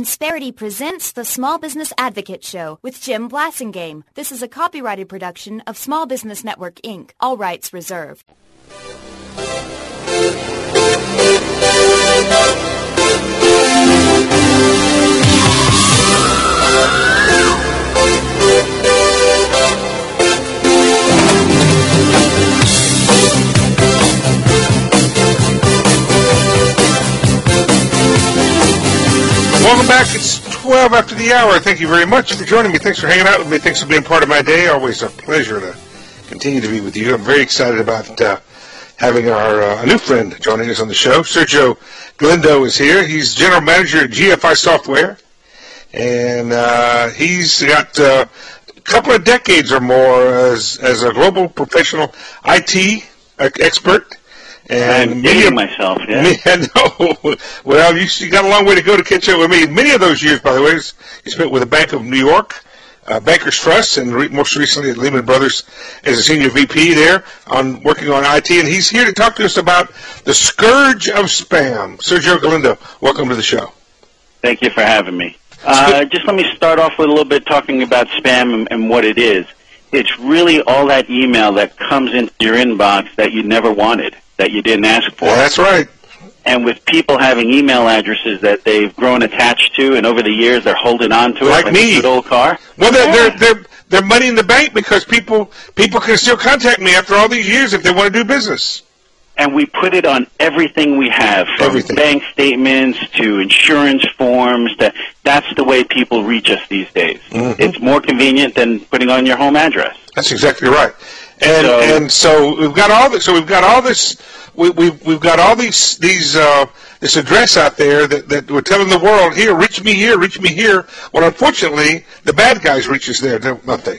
Insperity presents the Small Business Advocate Show with Jim Blasingame. This is a copyrighted production of Small Business Network, Inc. All rights reserved. Welcome back. It's 12 after the hour. Thank you very much for joining me. Thanks for hanging out with me. Thanks for being part of my day. Always a pleasure to continue to be with you. I'm very excited about having our new friend joining us on the show. Sergio Galindo is here. He's general manager at GFI Software, and he's got a couple of decades or more as a global professional IT expert. And I'm dating myself, yeah. No, well, you got a long way to go to catch up with me. Many of those years, by the way, you spent with the Bank of New York, Bankers Trust, and most recently at Lehman Brothers as a senior VP there, working on IT. And he's here to talk to us about the scourge of spam. Sergio Galindo, welcome to the show. Thank you for having me. Just let me start off with a little bit talking about spam and what it is. It's really all that email that comes into your inbox that you never wanted, that you didn't ask for. Yeah, that's right. And with people having email addresses that they've grown attached to, and over the years they're holding on to it like me. A good old car. Well, they're money in the bank because people can still contact me after all these years if they want to do business. And we put it on everything we have, from bank statements to insurance forms. That's the way people reach us these days. Mm-hmm. It's more convenient than putting on your home address. That's exactly right. And so we've got all this. So we've got all this. We've got all these this address out there that we're telling the world, here, reach me here, reach me here. Well, unfortunately, the bad guys reach us there, don't they?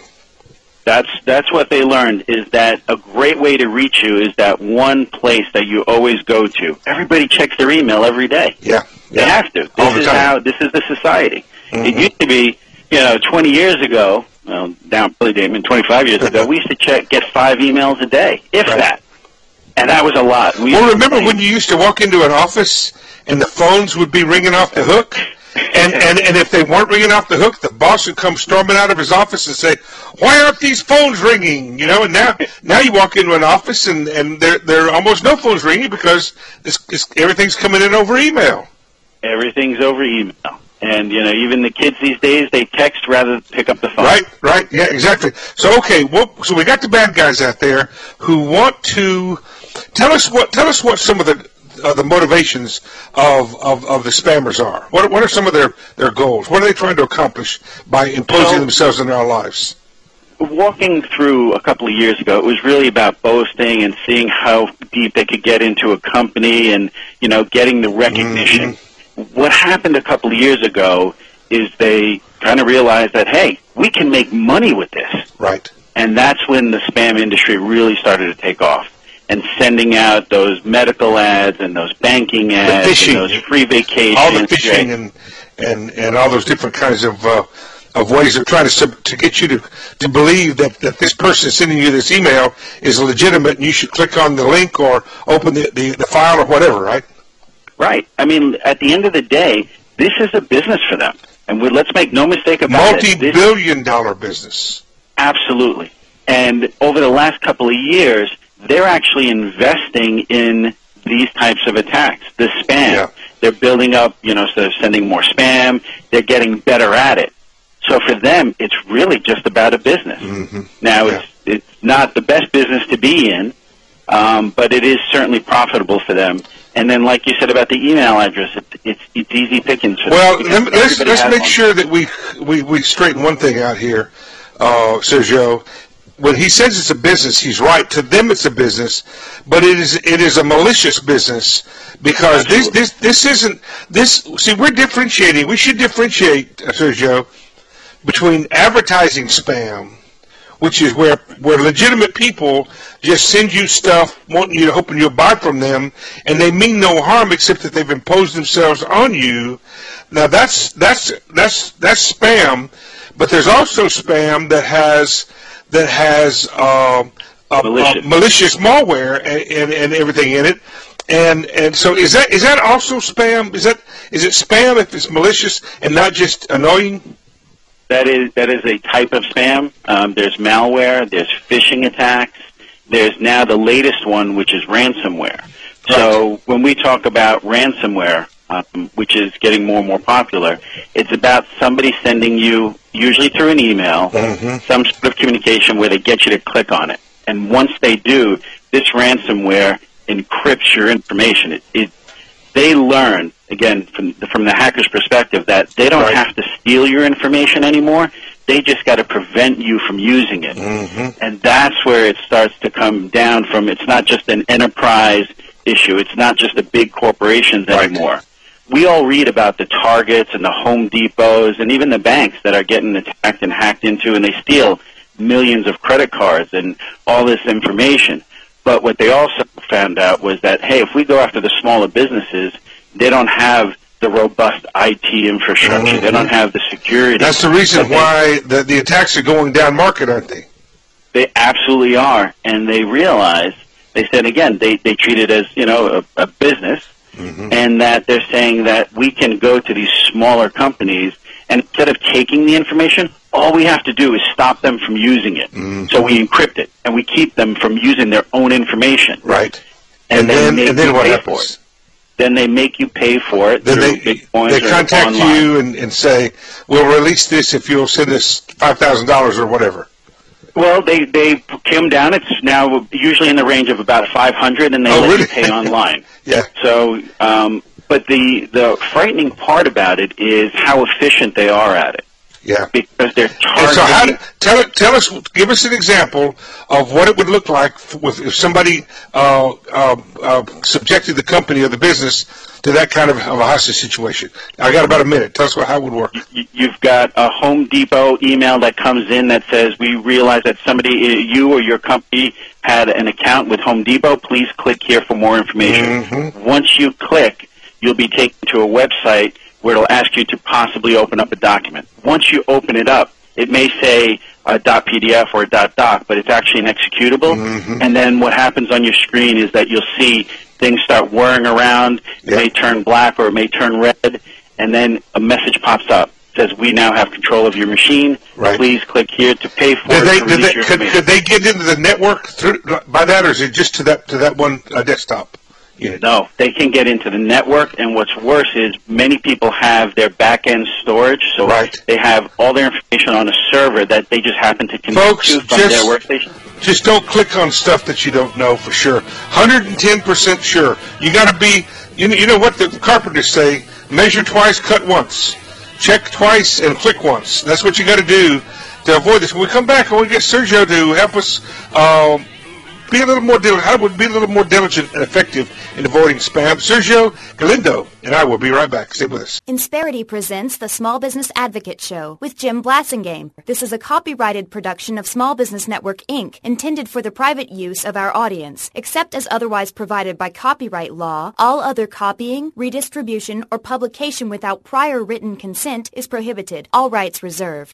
That's what they learned, is that a great way to reach you is that one place that you always go to. Everybody checks their email every day. Yeah. They have to. This is the society. Mm-hmm. It used to be, 20 years ago, well, down Billy Damon, 25 years ago, we used to get 5 emails a day, if that. And that was a lot. Well, remember when you used to walk into an office and the phones would be ringing off the hook? And if they weren't ringing off the hook, the boss would come storming out of his office and say, "Why aren't these phones ringing?" And now you walk into an office and there are almost no phones ringing because everything's coming in over email. Everything's over email. And, even the kids these days, they text rather than pick up the phone. Right, yeah, exactly. So, so we got the bad guys out there who want to tell us what some of the motivations of the spammers are. What are some of their goals? What are they trying to accomplish by imposing themselves in our lives? Walking through a couple of years ago, it was really about boasting and seeing how deep they could get into a company and, getting the recognition. Mm-hmm. What happened a couple of years ago is they kind of realized that, hey, we can make money with this. Right. And that's when the spam industry really started to take off. And sending out those medical ads and those banking ads and those free vacations. All the phishing and all those different kinds of ways of trying to get you to believe that this person sending you this email is legitimate and you should click on the link or open the file or whatever, right? Right. I mean, at the end of the day, this is a business for them. And let's make no mistake about it. Multi-billion-dollar business. Absolutely. And over the last couple of years, they're actually investing in these types of attacks, the spam. Yeah. They're building up, so they're sending more spam. They're getting better at it. So for them, it's really just about a business. Mm-hmm. Now, it's not the best business to be in, but it is certainly profitable for them. And then, like you said about the email address, it's easy pickings for them. Well, let's make sure that we straighten one thing out here, Sergio. When he says it's a business, he's right. To them, it's a business, but it is a malicious business because this isn't this. See, we're differentiating. We should differentiate, Sergio, between advertising spam, which is where legitimate people just send you stuff, wanting you to hoping you'll buy from them, and they mean no harm except that they've imposed themselves on you. Now that's spam, but there's also spam that has malicious malware and everything in it. And so is that also spam? Is it spam if it's malicious and not just annoying? That is a type of spam. There's malware. There's phishing attacks. There's now the latest one, which is ransomware. Right. So when we talk about ransomware, which is getting more and more popular, it's about somebody sending you, usually through an email, some sort of communication where they get you to click on it. And once they do, this ransomware encrypts your information. They learn, again, from the hacker's perspective, that they don't have to steal your information anymore. They just got to prevent you from using it. And that's where it starts to come down from. It's not just an enterprise issue. It's not just the big corporations anymore. We all read about the Targets and the Home Depots and even the banks that are getting attacked and hacked into, and they steal millions of credit cards and all this information. But what they also found out was that, hey, if we go after the smaller businesses, they don't have the robust IT infrastructure. They don't have the security. That's the reason why the attacks are going down market, aren't they? They absolutely are. And they realized, they said, again, they treat it as, a business, and that they're saying that we can go to these smaller companies, and instead of taking the information, all we have to do is stop them from using it. So we encrypt it, and we keep them from using their own information. Right. And then what happens? Then they make you pay for it. Then they contact you and say, we'll release this if you'll send us $5,000 or whatever. Well, they come down. It's now usually in the range of about $500, and they let you pay online. Yeah. So, but the frightening part about it is how efficient they are at it. Yeah. Because they're targeting. So tell us, give us an example of what it would look like if somebody subjected the company or the business to that kind of a hostage situation. I got about a minute. Tell us how it would work. You've got a Home Depot email that comes in that says, we realize that you or your company had an account with Home Depot. Please click here for more information. Once you click, you'll be taken to a website where it'll ask you to possibly open up a document. Once you open it up, it may say a .pdf or a .doc, but it's actually an executable. And then what happens on your screen is that you'll see things start whirring around. It may turn black or it may turn red, and then a message pops up. It says, we now have control of your machine. Please click here to pay for it. Could they get into the network by that, or is it just to that one desktop unit? No, they can get into the network, and what's worse is many people have their back-end storage, so they have all their information on a server that they just happen to connect to from their workstation. Just don't click on stuff that you don't know for sure. 110% sure. You got to be, you know what the carpenters say, measure twice, cut once. Check twice and click once. That's what you got to do to avoid this. When we come back, I want to get Sergio to help us be a little more diligent and effective in avoiding spam. Sergio Galindo and I will be right back. Stay with us. Insperity presents the Small Business Advocate Show with Jim Blassingame. This is a copyrighted production of Small Business Network, Inc., intended for the private use of our audience. Except as otherwise provided by copyright law, all other copying, redistribution, or publication without prior written consent is prohibited. All rights reserved.